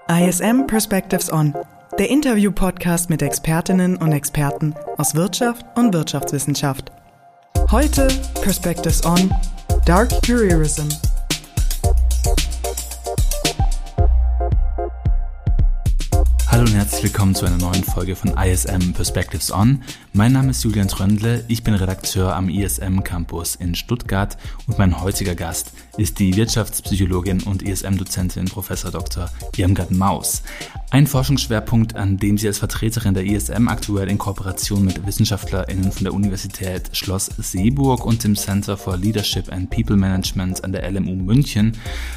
ISM Perspectives On, der Interview-Podcast mit Expertinnen und Experten aus Wirtschaft und Wirtschaftswissenschaft. Heute Perspectives On, Dark Careerism. Hallo und herzlich willkommen zu einer neuen Folge von ISM Perspectives On. Mein Name ist Julian Tröndle, ich bin Redakteur am ISM Campus in Stuttgart und mein heutiger Gast ist die Wirtschaftspsychologin und ISM-Dozentin Prof. Dr. Irmgard Maus. Ein Forschungsschwerpunkt, an dem sie als Vertreterin der ISM aktuell in Kooperation mit WissenschaftlerInnen von der Universität Schloss Seeburg und dem Center for Leadership and People Management an der LMU München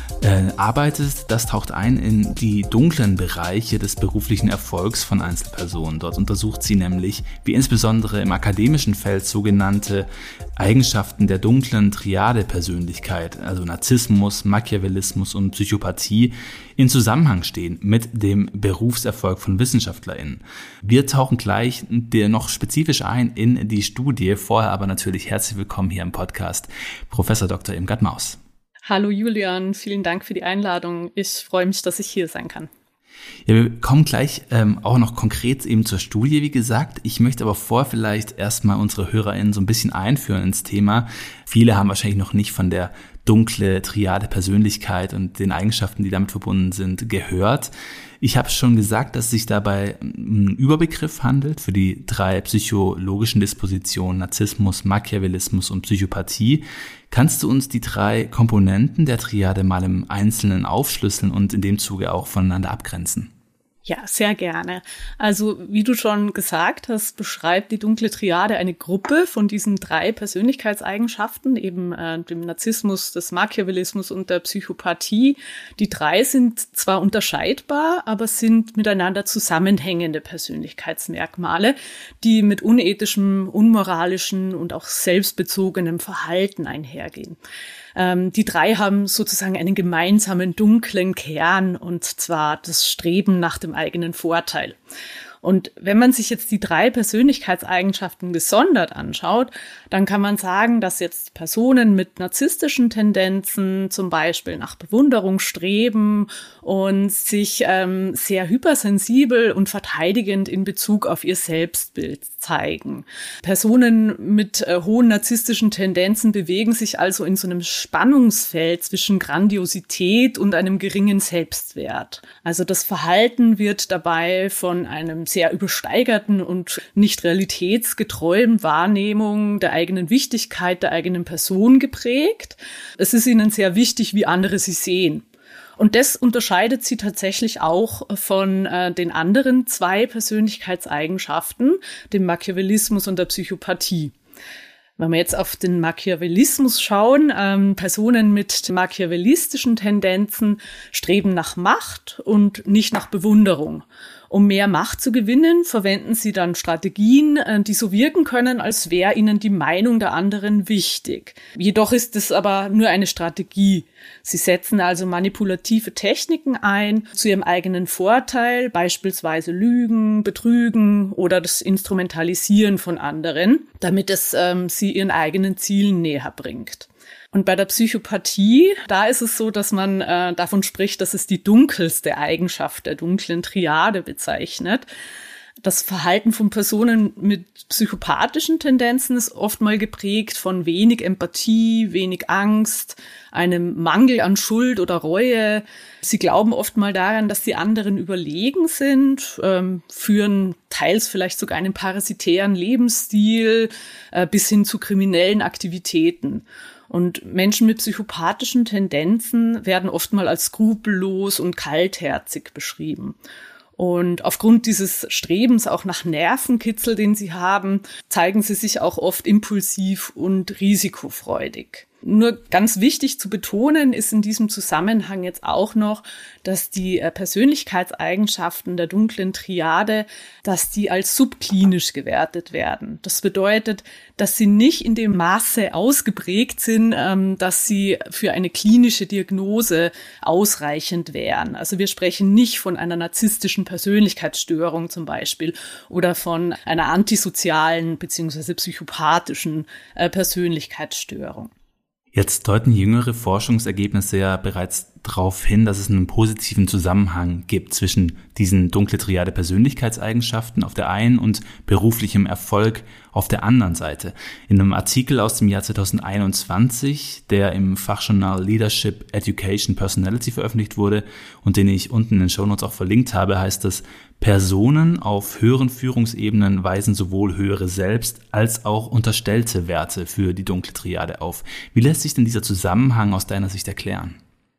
arbeitet. Das taucht ein in die dunklen Bereiche des beruflichen Erfolgs von Einzelpersonen. Dort untersucht sie nämlich, wie insbesondere im akademischen Feld sogenannte Eigenschaften der dunklen Triade-Persönlichkeit, also Narzissmus, Machiavellismus und Psychopathie, in Zusammenhang stehen mit dem Berufserfolg von WissenschaftlerInnen. Wir tauchen gleich noch spezifisch ein in die Studie, vorher aber natürlich herzlich willkommen hier im Podcast, Prof. Dr. Irmgard Maus. Hallo Julian, vielen Dank für die Einladung. Ich freue mich, dass ich hier sein kann. Ja, wir kommen gleich auch noch konkret eben zur Studie, wie gesagt. Ich möchte aber vielleicht erstmal unsere HörerInnen so ein bisschen einführen ins Thema. Viele haben wahrscheinlich noch nicht von der dunkle Triade Persönlichkeit und den Eigenschaften, die damit verbunden sind, gehört. Ich habe schon gesagt, dass es sich dabei einen Überbegriff handelt für die 3 psychologischen Dispositionen Narzissmus, Machiavellismus und Psychopathie. Kannst du uns die 3 Komponenten der Triade mal im Einzelnen aufschlüsseln und in dem Zuge auch voneinander abgrenzen? Ja, sehr gerne. Also, wie du schon gesagt hast, beschreibt die dunkle Triade eine Gruppe von diesen 3 Persönlichkeitseigenschaften, eben dem Narzissmus, des Machiavellismus und der Psychopathie. Die 3 sind zwar unterscheidbar, aber sind miteinander zusammenhängende Persönlichkeitsmerkmale, die mit unethischem, unmoralischem und auch selbstbezogenem Verhalten einhergehen. Die 3 haben sozusagen einen gemeinsamen dunklen Kern, und zwar das Streben nach dem eigenen Vorteil. Und wenn man sich jetzt die 3 Persönlichkeitseigenschaften gesondert anschaut, dann kann man sagen, dass jetzt Personen mit narzisstischen Tendenzen zum Beispiel nach Bewunderung streben und sich sehr hypersensibel und verteidigend in Bezug auf ihr Selbstbild zeigen. Personen mit hohen narzisstischen Tendenzen bewegen sich also in so einem Spannungsfeld zwischen Grandiosität und einem geringen Selbstwert. Also das Verhalten wird dabei von einem sehr übersteigerten und nicht realitätsgetreuen Wahrnehmung der eigenen Wichtigkeit, der eigenen Person geprägt. Es ist ihnen sehr wichtig, wie andere sie sehen. Und das unterscheidet sie tatsächlich auch von den anderen 2 Persönlichkeitseigenschaften, dem Machiavellismus und der Psychopathie. Wenn wir jetzt auf den Machiavellismus schauen, Personen mit machiavellistischen Tendenzen streben nach Macht und nicht nach Bewunderung. Um mehr Macht zu gewinnen, verwenden sie dann Strategien, die so wirken können, als wäre ihnen die Meinung der anderen wichtig. Jedoch ist es aber nur eine Strategie. Sie setzen also manipulative Techniken ein zu ihrem eigenen Vorteil, beispielsweise Lügen, Betrügen oder das Instrumentalisieren von anderen, damit es sie ihren eigenen Zielen näher bringt. Und bei der Psychopathie, da ist es so, dass man davon spricht, dass es die dunkelste Eigenschaft der dunklen Triade bezeichnet. Das Verhalten von Personen mit psychopathischen Tendenzen ist oft mal geprägt von wenig Empathie, wenig Angst, einem Mangel an Schuld oder Reue. Sie glauben oft mal daran, dass die anderen überlegen sind, führen teils vielleicht sogar einen parasitären Lebensstil bis hin zu kriminellen Aktivitäten. Und Menschen mit psychopathischen Tendenzen werden oft mal als skrupellos und kaltherzig beschrieben. Und aufgrund dieses Strebens auch nach Nervenkitzel, den sie haben, zeigen sie sich auch oft impulsiv und risikofreudig. Nur ganz wichtig zu betonen ist in diesem Zusammenhang jetzt auch noch, dass die Persönlichkeitseigenschaften der dunklen Triade, dass die als subklinisch gewertet werden. Das bedeutet, dass sie nicht in dem Maße ausgeprägt sind, dass sie für eine klinische Diagnose ausreichend wären. Also wir sprechen nicht von einer narzisstischen Persönlichkeitsstörung zum Beispiel oder von einer antisozialen bzw. psychopathischen Persönlichkeitsstörung. Jetzt deuten jüngere Forschungsergebnisse ja bereits darauf hin, dass es einen positiven Zusammenhang gibt zwischen diesen dunkle Triade Persönlichkeitseigenschaften auf der einen und beruflichem Erfolg auf der anderen Seite. In einem Artikel aus dem Jahr 2021, der im Fachjournal Leadership, Education, Personality veröffentlicht wurde und den ich unten in den Shownotes auch verlinkt habe, heißt es: Personen auf höheren Führungsebenen weisen sowohl höhere Selbst- als auch unterstellte Werte für die dunkle Triade auf. Wie lässt sich denn dieser Zusammenhang aus deiner Sicht erklären?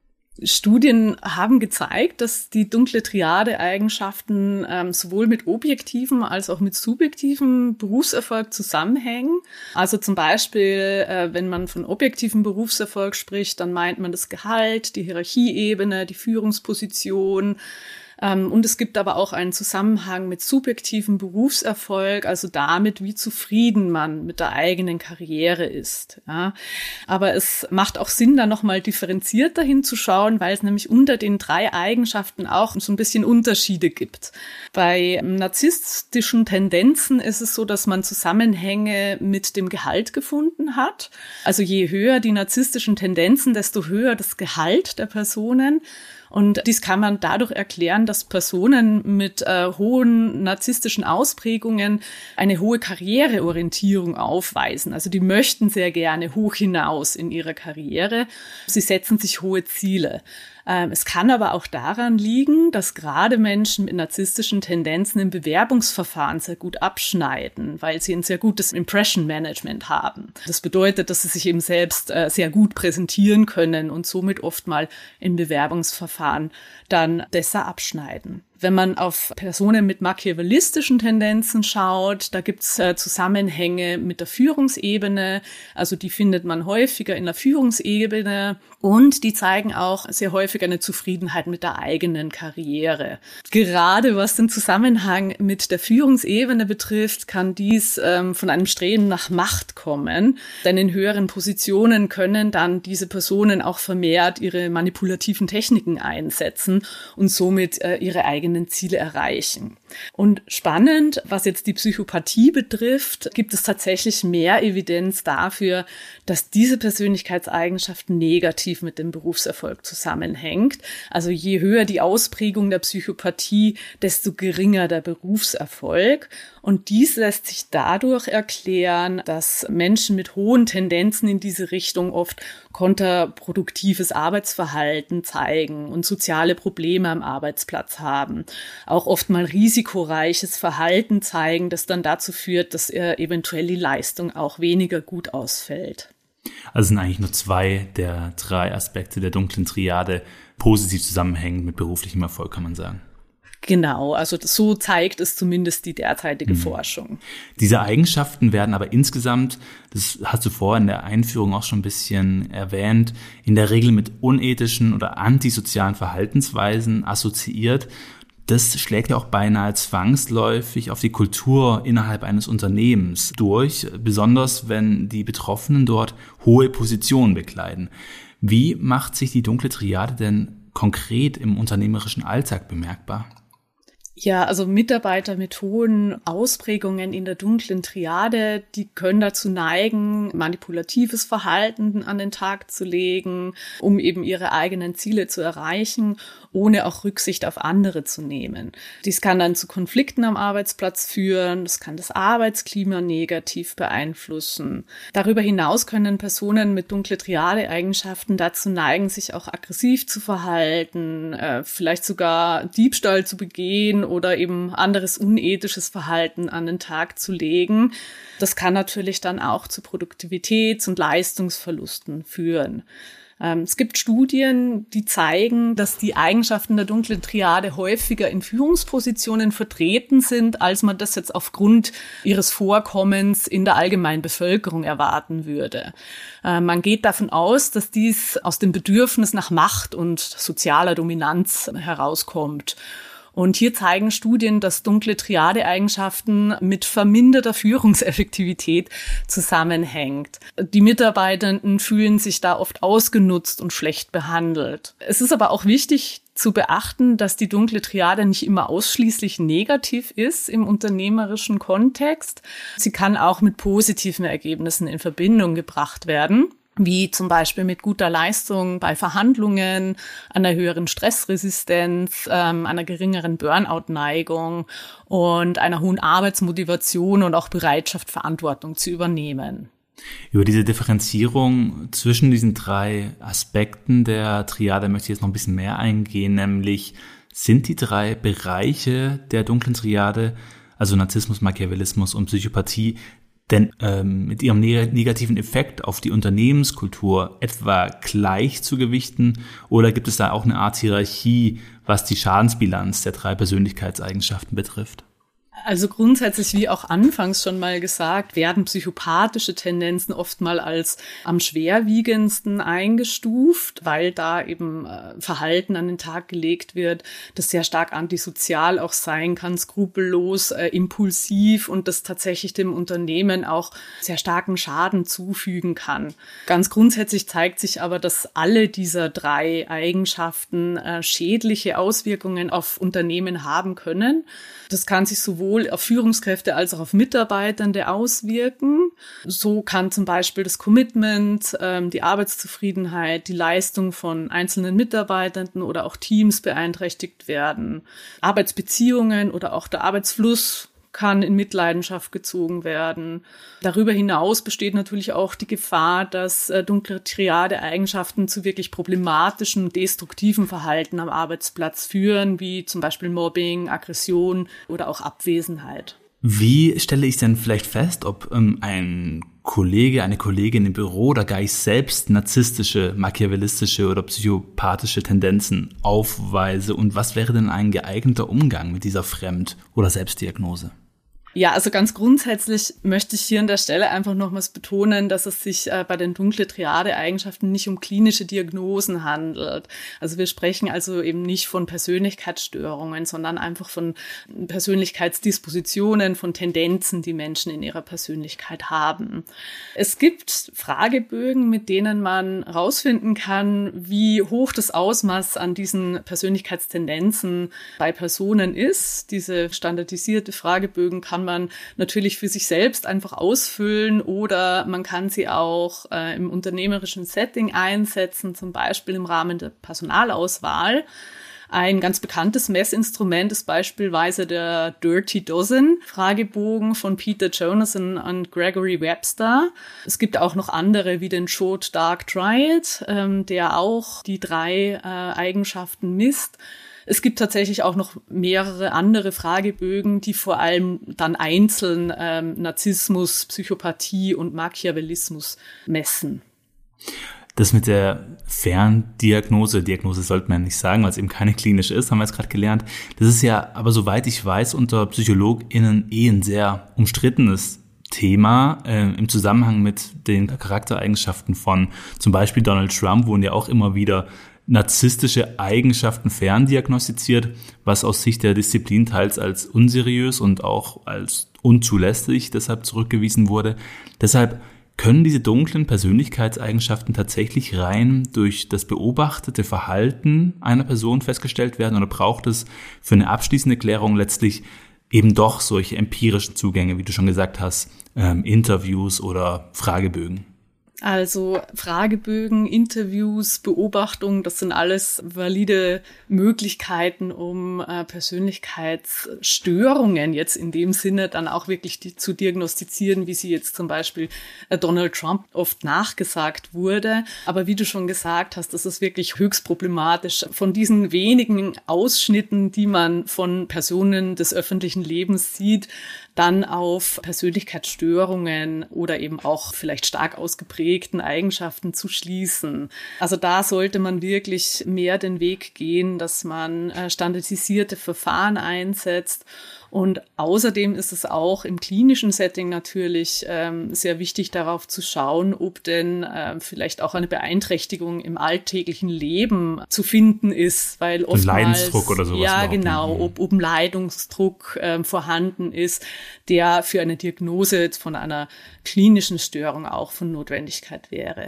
Studien haben gezeigt, dass die dunkle Triade-Eigenschaften sowohl mit objektivem als auch mit subjektivem Berufserfolg zusammenhängen. Also zum Beispiel, wenn man von objektivem Berufserfolg spricht, dann meint man das Gehalt, die Hierarchieebene, die Führungsposition. Und es gibt aber auch einen Zusammenhang mit subjektivem Berufserfolg, also damit, wie zufrieden man mit der eigenen Karriere ist. Ja. Aber es macht auch Sinn, da nochmal differenzierter hinzuschauen, weil es nämlich unter den 3 Eigenschaften auch so ein bisschen Unterschiede gibt. Bei narzisstischen Tendenzen ist es so, dass man Zusammenhänge mit dem Gehalt gefunden hat. Also je höher die narzisstischen Tendenzen, desto höher das Gehalt der Personen. Und dies kann man dadurch erklären, dass Personen mit hohen narzisstischen Ausprägungen eine hohe Karriereorientierung aufweisen. Also die möchten sehr gerne hoch hinaus in ihrer Karriere. Sie setzen sich hohe Ziele. Es kann aber auch daran liegen, dass gerade Menschen mit narzisstischen Tendenzen im Bewerbungsverfahren sehr gut abschneiden, weil sie ein sehr gutes Impression Management haben. Das bedeutet, dass sie sich eben selbst sehr gut präsentieren können und somit oft mal im Bewerbungsverfahren dann besser abschneiden. Wenn man auf Personen mit machiavellistischen Tendenzen schaut, da gibt's Zusammenhänge mit der Führungsebene, also die findet man häufiger in der Führungsebene und die zeigen auch sehr häufig eine Zufriedenheit mit der eigenen Karriere. Gerade was den Zusammenhang mit der Führungsebene betrifft, kann dies von einem Streben nach Macht kommen, denn in höheren Positionen können dann diese Personen auch vermehrt ihre manipulativen Techniken einsetzen und somit ihre eigenen Ziele erreichen. Und spannend, was jetzt die Psychopathie betrifft, gibt es tatsächlich mehr Evidenz dafür, dass diese Persönlichkeitseigenschaft negativ mit dem Berufserfolg zusammenhängt. Also je höher die Ausprägung der Psychopathie, desto geringer der Berufserfolg. Und dies lässt sich dadurch erklären, dass Menschen mit hohen Tendenzen in diese Richtung oft kontraproduktives Arbeitsverhalten zeigen und soziale Probleme am Arbeitsplatz haben. Auch oft mal risikoreiches Verhalten zeigen, das dann dazu führt, dass eventuell die Leistung auch weniger gut ausfällt. Also sind eigentlich nur 2 der 3 Aspekte der dunklen Triade positiv zusammenhängend mit beruflichem Erfolg, kann man sagen. Genau, also so zeigt es zumindest die derzeitige Forschung. Diese Eigenschaften werden aber insgesamt, das hast du vorhin in der Einführung auch schon ein bisschen erwähnt, in der Regel mit unethischen oder antisozialen Verhaltensweisen assoziiert. Das schlägt ja auch beinahe zwangsläufig auf die Kultur innerhalb eines Unternehmens durch, besonders wenn die Betroffenen dort hohe Positionen bekleiden. Wie macht sich die dunkle Triade denn konkret im unternehmerischen Alltag bemerkbar? Ja, also Mitarbeiter mit hohen Ausprägungen in der dunklen Triade, die können dazu neigen, manipulatives Verhalten an den Tag zu legen, um eben ihre eigenen Ziele zu erreichen, ohne auch Rücksicht auf andere zu nehmen. Dies kann dann zu Konflikten am Arbeitsplatz führen, das kann das Arbeitsklima negativ beeinflussen. Darüber hinaus können Personen mit dunkle Triade-Eigenschaften dazu neigen, sich auch aggressiv zu verhalten, vielleicht sogar Diebstahl zu begehen oder eben anderes unethisches Verhalten an den Tag zu legen. Das kann natürlich dann auch zu Produktivitäts- und Leistungsverlusten führen. Es gibt Studien, die zeigen, dass die Eigenschaften der dunklen Triade häufiger in Führungspositionen vertreten sind, als man das jetzt aufgrund ihres Vorkommens in der allgemeinen Bevölkerung erwarten würde. Man geht davon aus, dass dies aus dem Bedürfnis nach Macht und sozialer Dominanz herauskommt. Und hier zeigen Studien, dass dunkle Triade-Eigenschaften mit verminderter Führungseffektivität zusammenhängt. Die Mitarbeitenden fühlen sich da oft ausgenutzt und schlecht behandelt. Es ist aber auch wichtig zu beachten, dass die dunkle Triade nicht immer ausschließlich negativ ist im unternehmerischen Kontext. Sie kann auch mit positiven Ergebnissen in Verbindung gebracht werden. wie zum Beispiel mit guter Leistung bei Verhandlungen, einer höheren Stressresistenz, einer geringeren Burnout-Neigung und einer hohen Arbeitsmotivation und auch Bereitschaft, Verantwortung zu übernehmen. Über diese Differenzierung zwischen diesen 3 Aspekten der Triade möchte ich jetzt noch ein bisschen mehr eingehen, nämlich sind die 3 Bereiche der dunklen Triade, also Narzissmus, Machiavellismus und Psychopathie, denn mit ihrem negativen Effekt auf die Unternehmenskultur etwa gleich zu gewichten, oder gibt es da auch eine Art Hierarchie, was die Schadensbilanz der 3 Persönlichkeitseigenschaften betrifft? Also grundsätzlich, wie auch anfangs schon mal gesagt, werden psychopathische Tendenzen oft mal als am schwerwiegendsten eingestuft, weil da eben Verhalten an den Tag gelegt wird, das sehr stark antisozial auch sein kann, skrupellos, impulsiv und das tatsächlich dem Unternehmen auch sehr starken Schaden zufügen kann. Ganz grundsätzlich zeigt sich aber, dass alle dieser 3 Eigenschaften schädliche Auswirkungen auf Unternehmen haben können. Das kann sich sowohl auf Führungskräfte als auch auf Mitarbeitende auswirken. So kann zum Beispiel das Commitment, die Arbeitszufriedenheit, die Leistung von einzelnen Mitarbeitenden oder auch Teams beeinträchtigt werden. Arbeitsbeziehungen oder auch der Arbeitsfluss kann in Mitleidenschaft gezogen werden. Darüber hinaus besteht natürlich auch die Gefahr, dass dunkle Triade-Eigenschaften zu wirklich problematischen, destruktiven Verhalten am Arbeitsplatz führen, wie zum Beispiel Mobbing, Aggression oder auch Abwesenheit. Wie stelle ich denn vielleicht fest, ob ein Kollege, eine Kollegin im Büro oder gar ich selbst narzisstische, machiavellistische oder psychopathische Tendenzen aufweise, und was wäre denn ein geeigneter Umgang mit dieser Fremd- oder Selbstdiagnose? Ja, also ganz grundsätzlich möchte ich hier an der Stelle einfach nochmals betonen, dass es sich bei den dunkle Triade-Eigenschaften nicht um klinische Diagnosen handelt. Also wir sprechen also eben nicht von Persönlichkeitsstörungen, sondern einfach von Persönlichkeitsdispositionen, von Tendenzen, die Menschen in ihrer Persönlichkeit haben. Es gibt Fragebögen, mit denen man rausfinden kann, wie hoch das Ausmaß an diesen Persönlichkeitstendenzen bei Personen ist. Diese standardisierte Fragebögen kann man natürlich für sich selbst einfach ausfüllen oder man kann sie auch im unternehmerischen Setting einsetzen, zum Beispiel im Rahmen der Personalauswahl. Ein ganz bekanntes Messinstrument ist beispielsweise der Dirty Dozen Fragebogen von Peter Jonason und Gregory Webster. Es gibt auch noch andere wie den Short Dark Triad, der auch die 3 Eigenschaften misst. Es gibt tatsächlich auch noch mehrere andere Fragebögen, die vor allem dann einzeln Narzissmus, Psychopathie und Machiavellismus messen. Das mit der Ferndiagnose, Diagnose sollte man nicht sagen, weil es eben keine klinische ist, haben wir jetzt gerade gelernt. Das ist ja aber, soweit ich weiß, unter PsychologInnen ein sehr umstrittenes Thema. Im Zusammenhang mit den Charaktereigenschaften von zum Beispiel Donald Trump wurden ja auch immer wieder narzisstische Eigenschaften ferndiagnostiziert, was aus Sicht der Disziplin teils als unseriös und auch als unzulässig deshalb zurückgewiesen wurde. Deshalb können diese dunklen Persönlichkeitseigenschaften tatsächlich rein durch das beobachtete Verhalten einer Person festgestellt werden, oder braucht es für eine abschließende Klärung letztlich eben doch solche empirischen Zugänge, wie du schon gesagt hast, Interviews oder Fragebögen? Also Fragebögen, Interviews, Beobachtungen, das sind alles valide Möglichkeiten, um Persönlichkeitsstörungen jetzt in dem Sinne dann auch wirklich zu diagnostizieren, wie sie jetzt zum Beispiel Donald Trump oft nachgesagt wurde. Aber wie du schon gesagt hast, das ist wirklich höchst problematisch. Von diesen wenigen Ausschnitten, die man von Personen des öffentlichen Lebens sieht, dann auf Persönlichkeitsstörungen oder eben auch vielleicht stark ausgeprägten Eigenschaften zu schließen. Also da sollte man wirklich mehr den Weg gehen, dass man standardisierte Verfahren einsetzt. Und außerdem ist es auch im klinischen Setting natürlich sehr wichtig, darauf zu schauen, ob denn vielleicht auch eine Beeinträchtigung im alltäglichen Leben zu finden ist, weil oftmals Leidensdruck oder sowas. Ja, genau, ob ein Leidensdruck vorhanden ist, der für eine Diagnose von einer klinischen Störung auch von Notwendigkeit wäre.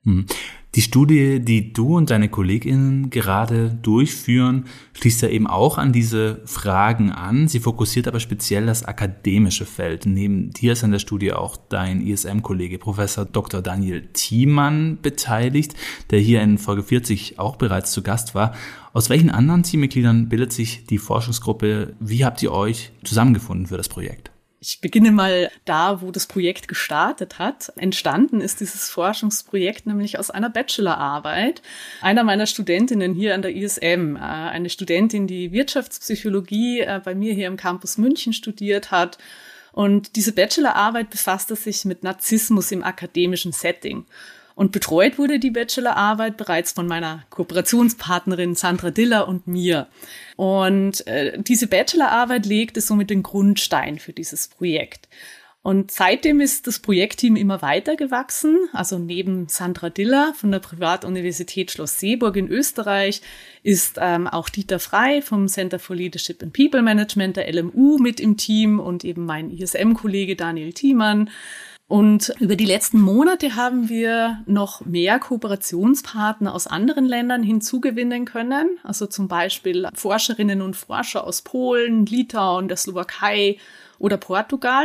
Die Studie, die du und deine KollegInnen gerade durchführen, schließt ja eben auch an diese Fragen an. Sie fokussiert aber speziell das akademische Feld. Neben dir ist an der Studie auch dein ISM-Kollege Professor Dr. Daniel Thiemann beteiligt, der hier in Folge 40 auch bereits zu Gast war. Aus welchen anderen Teammitgliedern bildet sich die Forschungsgruppe? Wie habt ihr euch zusammengefunden für das Projekt? Ich beginne mal da, wo das Projekt gestartet hat. Entstanden ist dieses Forschungsprojekt nämlich aus einer Bachelorarbeit einer meiner Studentinnen hier an der ISM. Eine Studentin, die Wirtschaftspsychologie bei mir hier im Campus München studiert hat. Und diese Bachelorarbeit befasste sich mit Narzissmus im akademischen Setting. Und betreut wurde die Bachelorarbeit bereits von meiner Kooperationspartnerin Sandra Diller und mir. Und diese Bachelorarbeit legte somit den Grundstein für dieses Projekt. Und seitdem ist das Projektteam immer weiter gewachsen. Also neben Sandra Diller von der Privatuniversität Schloss Seeburg in Österreich ist auch Dieter Frey vom Center for Leadership and People Management der LMU mit im Team und eben mein ISM-Kollege Daniel Thiemann. Und über die letzten Monate haben wir noch mehr Kooperationspartner aus anderen Ländern hinzugewinnen können. Also zum Beispiel Forscherinnen und Forscher aus Polen, Litauen, der Slowakei oder Portugal.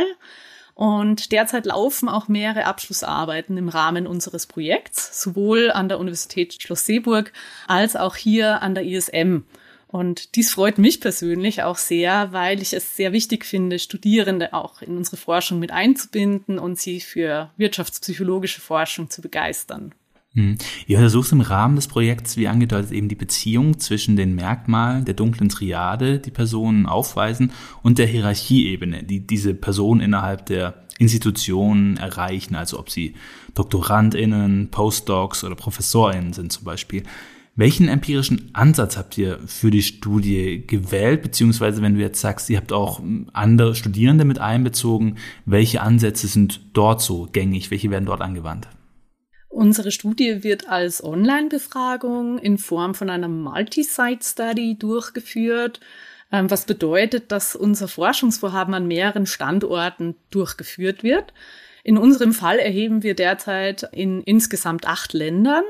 Und derzeit laufen auch mehrere Abschlussarbeiten im Rahmen unseres Projekts, sowohl an der Universität Schloss Seeburg als auch hier an der ISM. Und dies freut mich persönlich auch sehr, weil ich es sehr wichtig finde, Studierende auch in unsere Forschung mit einzubinden und sie für wirtschaftspsychologische Forschung zu begeistern. Ihr untersucht im Rahmen des Projekts, wie angedeutet, eben die Beziehung zwischen den Merkmalen der dunklen Triade, die Personen aufweisen, und der Hierarchieebene, die diese Personen innerhalb der Institutionen erreichen, also ob sie DoktorandInnen, Postdocs oder ProfessorInnen sind zum Beispiel. Welchen empirischen Ansatz habt ihr für die Studie gewählt? Beziehungsweise, wenn du jetzt sagst, ihr habt auch andere Studierende mit einbezogen, welche Ansätze sind dort so gängig? Welche werden dort angewandt? Unsere Studie wird als Online-Befragung in Form von einer Multi-Site-Study durchgeführt, was bedeutet, dass unser Forschungsvorhaben an mehreren Standorten durchgeführt wird. In unserem Fall erheben wir derzeit in insgesamt 8 Ländern.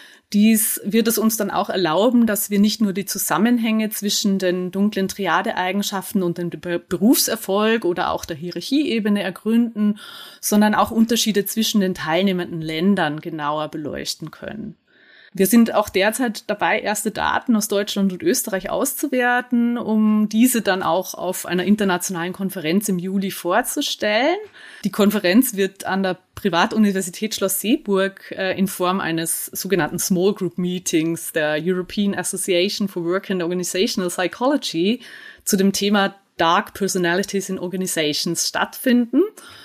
Dies wird es uns dann auch erlauben, dass wir nicht nur die Zusammenhänge zwischen den dunklen Triade-Eigenschaften und dem Berufserfolg oder auch der Hierarchieebene ergründen, sondern auch Unterschiede zwischen den teilnehmenden Ländern genauer beleuchten können. Wir sind auch derzeit dabei, erste Daten aus Deutschland und Österreich auszuwerten, um diese dann auch auf einer internationalen Konferenz im Juli vorzustellen. Die Konferenz wird an der Privatuniversität Schloss Seeburg in Form eines sogenannten Small Group Meetings der European Association for Work and Organizational Psychology zu dem Thema Dark Personalities in Organizations stattfinden.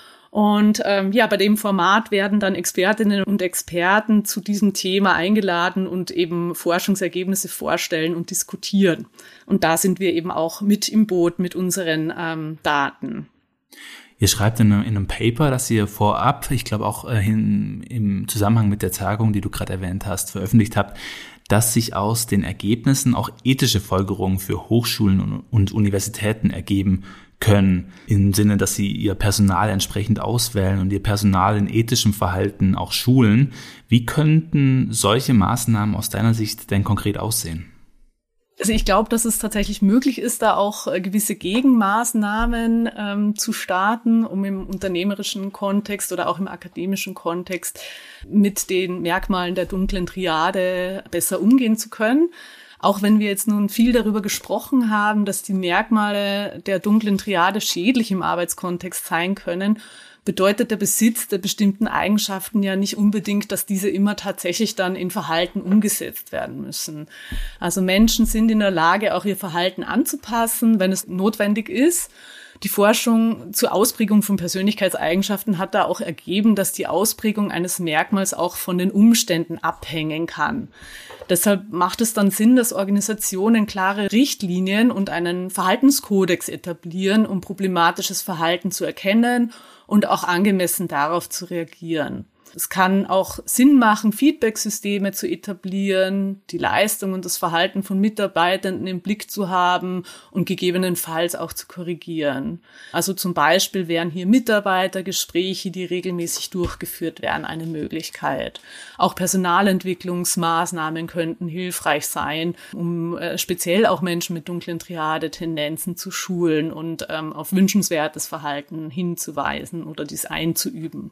Und bei dem Format werden dann Expertinnen und Experten zu diesem Thema eingeladen und eben Forschungsergebnisse vorstellen und diskutieren. Und da sind wir eben auch mit im Boot mit unseren Daten. Ihr schreibt in einem Paper, das ihr vorab, ich glaube auch im Zusammenhang mit der Tagung, die du gerade erwähnt hast, veröffentlicht habt, dass sich aus den Ergebnissen auch ethische Folgerungen für Hochschulen und Universitäten ergeben können, im Sinne, dass sie ihr Personal entsprechend auswählen und ihr Personal in ethischem Verhalten auch schulen. Wie könnten solche Maßnahmen aus deiner Sicht denn konkret aussehen? Also ich glaube, dass es tatsächlich möglich ist, da auch gewisse Gegenmaßnahmen zu starten, um im unternehmerischen Kontext oder auch im akademischen Kontext mit den Merkmalen der dunklen Triade besser umgehen zu können. Auch wenn wir jetzt nun viel darüber gesprochen haben, dass die Merkmale der dunklen Triade schädlich im Arbeitskontext sein können, bedeutet der Besitz der bestimmten Eigenschaften ja nicht unbedingt, dass diese immer tatsächlich dann in Verhalten umgesetzt werden müssen. Also Menschen sind in der Lage, auch ihr Verhalten anzupassen, wenn es notwendig ist. Die Forschung zur Ausprägung von Persönlichkeitseigenschaften hat da auch ergeben, dass die Ausprägung eines Merkmals auch von den Umständen abhängen kann. Deshalb macht es dann Sinn, dass Organisationen klare Richtlinien und einen Verhaltenskodex etablieren, um problematisches Verhalten zu erkennen und auch angemessen darauf zu reagieren. Es kann auch Sinn machen, Feedback-Systeme zu etablieren, die Leistung und das Verhalten von Mitarbeitenden im Blick zu haben und gegebenenfalls auch zu korrigieren. Also zum Beispiel wären hier Mitarbeitergespräche, die regelmäßig durchgeführt werden, eine Möglichkeit. Auch Personalentwicklungsmaßnahmen könnten hilfreich sein, um speziell auch Menschen mit dunklen Triade-Tendenzen zu schulen und auf wünschenswertes Verhalten hinzuweisen oder dies einzuüben.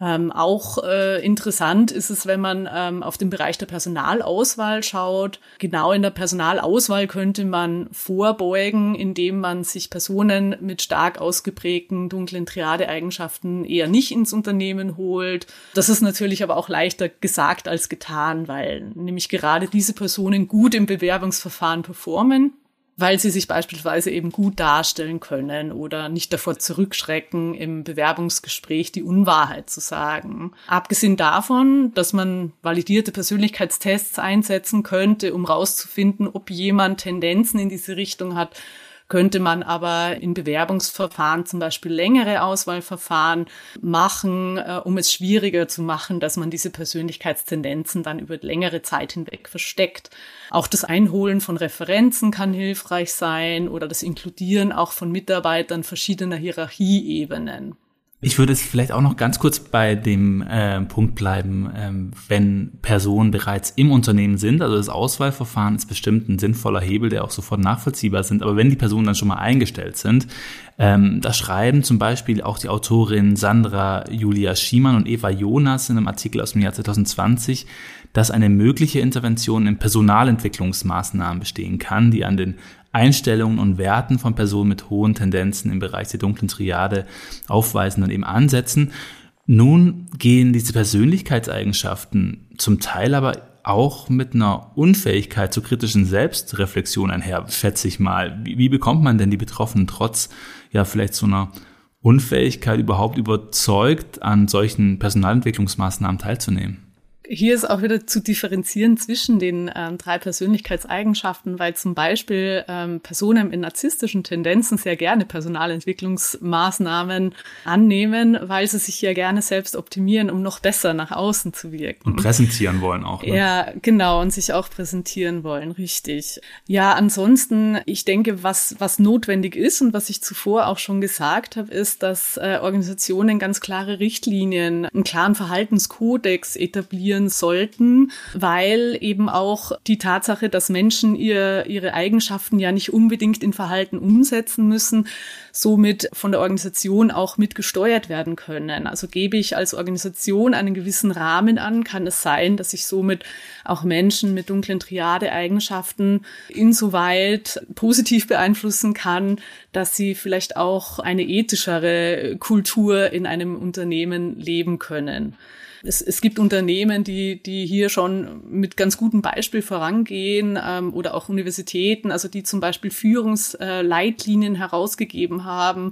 Auch interessant ist es, wenn man auf den Bereich der Personalauswahl schaut. Genau in der Personalauswahl könnte man vorbeugen, indem man sich Personen mit stark ausgeprägten dunklen Triade-Eigenschaften eher nicht ins Unternehmen holt. Das ist natürlich aber auch leichter gesagt als getan, weil nämlich gerade diese Personen gut im Bewerbungsverfahren performen, weil sie sich beispielsweise eben gut darstellen können oder nicht davor zurückschrecken, im Bewerbungsgespräch die Unwahrheit zu sagen. Abgesehen davon, dass man validierte Persönlichkeitstests einsetzen könnte, um rauszufinden, ob jemand Tendenzen in diese Richtung hat, könnte man aber in Bewerbungsverfahren zum Beispiel längere Auswahlverfahren machen, um es schwieriger zu machen, dass man diese Persönlichkeitstendenzen dann über längere Zeit hinweg versteckt. Auch das Einholen von Referenzen kann hilfreich sein oder das Inkludieren auch von Mitarbeitern verschiedener Hierarchieebenen. Ich würde es vielleicht auch noch ganz kurz bei dem Punkt bleiben, wenn Personen bereits im Unternehmen sind, also das Auswahlverfahren ist bestimmt ein sinnvoller Hebel, der auch sofort nachvollziehbar sind, aber wenn die Personen dann schon mal eingestellt sind, da schreiben zum Beispiel auch die Autorinnen Sandra Julia Schiemann und Eva Jonas in einem Artikel aus dem Jahr 2020, dass eine mögliche Intervention in Personalentwicklungsmaßnahmen bestehen kann, die an den Einstellungen und Werten von Personen mit hohen Tendenzen im Bereich der dunklen Triade aufweisen und eben ansetzen. Nun gehen diese Persönlichkeitseigenschaften zum Teil aber auch mit einer Unfähigkeit zur kritischen Selbstreflexion einher, schätze ich mal. Wie bekommt man denn die Betroffenen trotz ja vielleicht so einer Unfähigkeit überhaupt überzeugt, an solchen Personalentwicklungsmaßnahmen teilzunehmen? Hier ist auch wieder zu differenzieren zwischen den 3 Persönlichkeitseigenschaften, weil zum Beispiel Personen mit narzisstischen Tendenzen sehr gerne Personalentwicklungsmaßnahmen annehmen, weil sie sich ja gerne selbst optimieren, um noch besser nach außen zu wirken. Und präsentieren wollen auch. Ne? Ja, genau, und sich auch präsentieren wollen, richtig. Ja, ansonsten, ich denke, was notwendig ist und was ich zuvor auch schon gesagt habe, ist, dass Organisationen ganz klare Richtlinien, einen klaren Verhaltenskodex etablieren sollten, weil eben auch die Tatsache, dass Menschen ihre Eigenschaften ja nicht unbedingt in Verhalten umsetzen müssen, somit von der Organisation auch mitgesteuert werden können. Also gebe ich als Organisation einen gewissen Rahmen an, kann es sein, dass ich somit auch Menschen mit dunklen Triade-Eigenschaften insoweit positiv beeinflussen kann, dass sie vielleicht auch eine ethischere Kultur in einem Unternehmen leben können. Es gibt Unternehmen, die hier schon mit ganz gutem Beispiel vorangehen, oder auch Universitäten, also die zum Beispiel Führungsleitlinien herausgegeben haben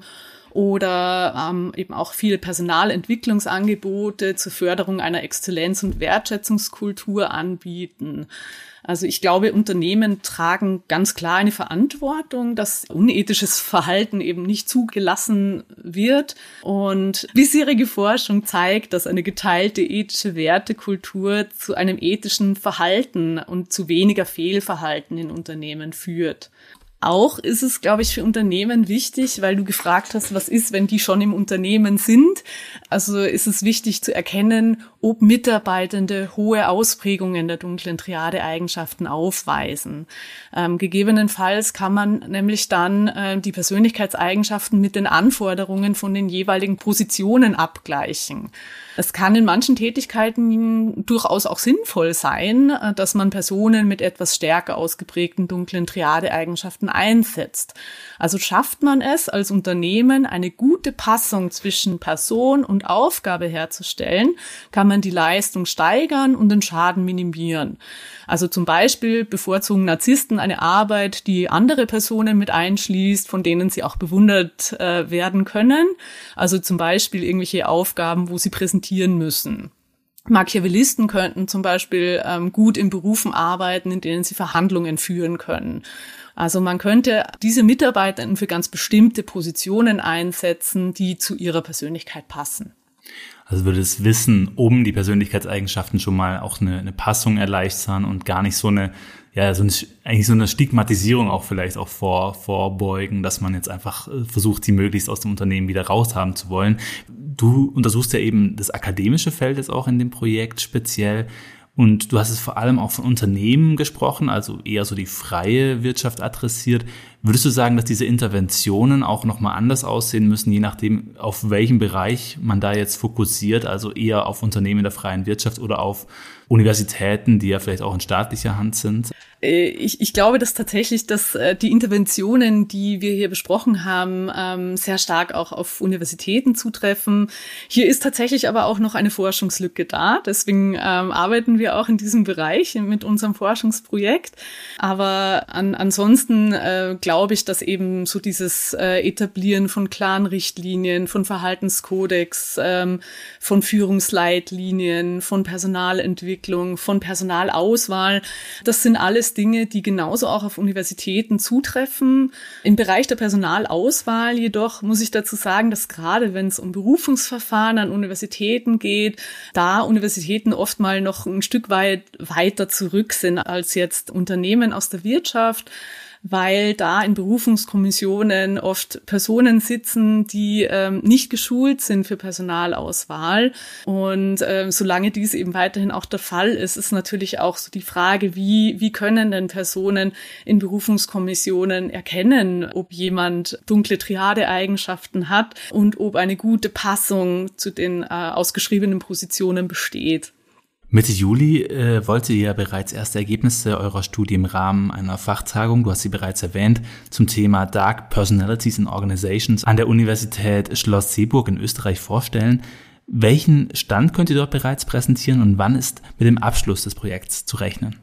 oder eben auch viele Personalentwicklungsangebote zur Förderung einer Exzellenz- und Wertschätzungskultur anbieten. Also ich glaube, Unternehmen tragen ganz klar eine Verantwortung, dass unethisches Verhalten eben nicht zugelassen wird. Und bisherige Forschung zeigt, dass eine geteilte ethische Wertekultur zu einem ethischen Verhalten und zu weniger Fehlverhalten in Unternehmen führt. Auch ist es, glaube ich, für Unternehmen wichtig, weil du gefragt hast, was ist, wenn die schon im Unternehmen sind. Also ist es wichtig zu erkennen, ob Mitarbeitende hohe Ausprägungen der dunklen Triade-Eigenschaften aufweisen. Gegebenenfalls kann man nämlich dann die Persönlichkeitseigenschaften mit den Anforderungen von den jeweiligen Positionen abgleichen. Es kann in manchen Tätigkeiten durchaus auch sinnvoll sein, dass man Personen mit etwas stärker ausgeprägten dunklen Triade-Eigenschaften einsetzt. Also schafft man es als Unternehmen, eine gute Passung zwischen Person und Aufgabe herzustellen, kann man die Leistung steigern und den Schaden minimieren. Also zum Beispiel bevorzugen Narzissten eine Arbeit, die andere Personen mit einschließt, von denen sie auch bewundert werden können. Also zum Beispiel irgendwelche Aufgaben, wo sie präsentieren müssen. Machiavellisten könnten zum Beispiel gut in Berufen arbeiten, in denen sie Verhandlungen führen können. Also man könnte diese Mitarbeiter für ganz bestimmte Positionen einsetzen, die zu ihrer Persönlichkeit passen. Also würde das Wissen um die Persönlichkeitseigenschaften schon mal auch eine Passung erleichtern und gar nicht eigentlich so eine Stigmatisierung auch vielleicht auch vorbeugen, dass man jetzt einfach versucht, die möglichst aus dem Unternehmen wieder raushaben zu wollen. Du untersuchst ja eben das akademische Feld jetzt auch in dem Projekt speziell. Und du hast es vor allem auch von Unternehmen gesprochen, also eher so die freie Wirtschaft adressiert. Würdest du sagen, dass diese Interventionen auch nochmal anders aussehen müssen, je nachdem, auf welchen Bereich man da jetzt fokussiert, also eher auf Unternehmen der freien Wirtschaft oder auf Universitäten, die ja vielleicht auch in staatlicher Hand sind? Ich glaube, dass tatsächlich, dass die Interventionen, die wir hier besprochen haben, sehr stark auch auf Universitäten zutreffen. Hier ist tatsächlich aber auch noch eine Forschungslücke da. Deswegen arbeiten wir auch in diesem Bereich mit unserem Forschungsprojekt. Aber ansonsten glaube ich, dass eben so dieses Etablieren von klaren Richtlinien, von Verhaltenskodex, von Führungsleitlinien, von Personalentwicklung, von Personalauswahl, das sind alles Dinge, die genauso auch auf Universitäten zutreffen. Im Bereich der Personalauswahl jedoch muss ich dazu sagen, dass gerade wenn es um Berufungsverfahren an Universitäten geht, da Universitäten oft mal noch ein Stück weit weiter zurück sind als jetzt Unternehmen aus der Wirtschaft, weil da in Berufungskommissionen oft Personen sitzen, die nicht geschult sind für Personalauswahl. Und solange dies eben weiterhin auch der Fall ist, ist natürlich auch so die Frage, wie können denn Personen in Berufungskommissionen erkennen, ob jemand dunkle Triade-Eigenschaften hat und ob eine gute Passung zu den ausgeschriebenen Positionen besteht. Mitte Juli wollt ihr ja bereits erste Ergebnisse eurer Studie im Rahmen einer Fachtagung, du hast sie bereits erwähnt, zum Thema Dark Personalities in Organizations an der Universität Schloss-Seeburg in Österreich vorstellen. Welchen Stand könnt ihr dort bereits präsentieren und wann ist mit dem Abschluss des Projekts zu rechnen?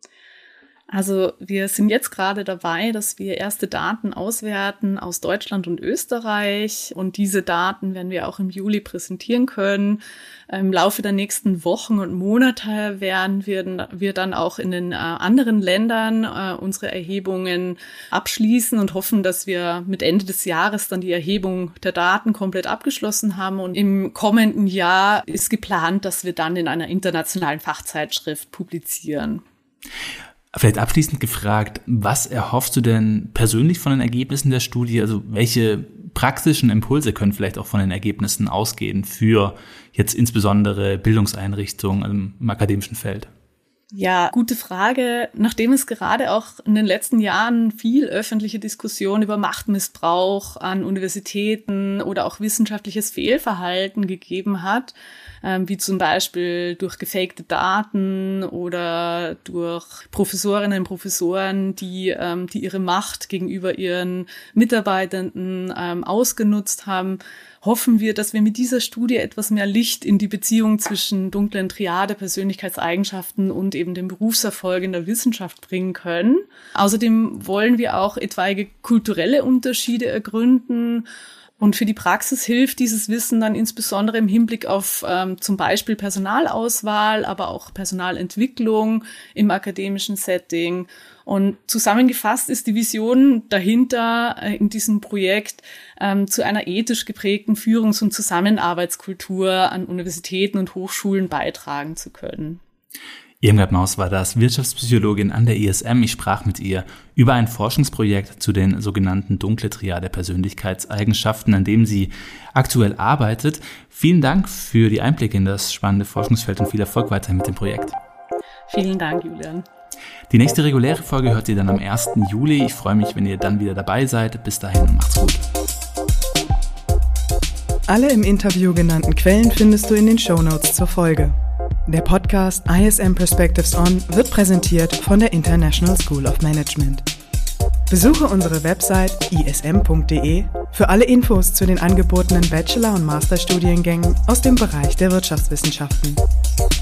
Also wir sind jetzt gerade dabei, dass wir erste Daten auswerten aus Deutschland und Österreich und diese Daten werden wir auch im Juli präsentieren können. Im Laufe der nächsten Wochen und Monate werden wir dann auch in den anderen Ländern unsere Erhebungen abschließen und hoffen, dass wir mit Ende des Jahres dann die Erhebung der Daten komplett abgeschlossen haben. Und im kommenden Jahr ist geplant, dass wir dann in einer internationalen Fachzeitschrift publizieren. Vielleicht abschließend gefragt, was erhoffst du denn persönlich von den Ergebnissen der Studie? Also welche praktischen Impulse können vielleicht auch von den Ergebnissen ausgehen für jetzt insbesondere Bildungseinrichtungen im akademischen Feld? Ja, gute Frage. Nachdem es gerade auch in den letzten Jahren viel öffentliche Diskussion über Machtmissbrauch an Universitäten oder auch wissenschaftliches Fehlverhalten gegeben hat, wie zum Beispiel durch gefakte Daten oder durch Professorinnen und Professoren, die ihre Macht gegenüber ihren Mitarbeitenden ausgenutzt haben, hoffen wir, dass wir mit dieser Studie etwas mehr Licht in die Beziehung zwischen dunklen Triade-Persönlichkeitseigenschaften und eben dem Berufserfolg in der Wissenschaft bringen können. Außerdem wollen wir auch etwaige kulturelle Unterschiede ergründen. Und für die Praxis hilft dieses Wissen dann insbesondere im Hinblick auf zum Beispiel Personalauswahl, aber auch Personalentwicklung im akademischen Setting. Und zusammengefasst ist die Vision dahinter in diesem Projekt, zu einer ethisch geprägten Führungs- und Zusammenarbeitskultur an Universitäten und Hochschulen beitragen zu können. Irmgard Maus war das, Wirtschaftspsychologin an der ISM. Ich sprach mit ihr über ein Forschungsprojekt zu den sogenannten dunkle Triade Persönlichkeitseigenschaften, an dem sie aktuell arbeitet. Vielen Dank für die Einblicke in das spannende Forschungsfeld und viel Erfolg weiterhin mit dem Projekt. Vielen Dank, Julian. Die nächste reguläre Folge hört ihr dann am 1. Juli. Ich freue mich, wenn ihr dann wieder dabei seid. Bis dahin, macht's gut. Alle im Interview genannten Quellen findest du in den Shownotes zur Folge. Der Podcast ISM Perspectives On wird präsentiert von der International School of Management. Besuche unsere Website ism.de für alle Infos zu den angebotenen Bachelor- und Masterstudiengängen aus dem Bereich der Wirtschaftswissenschaften.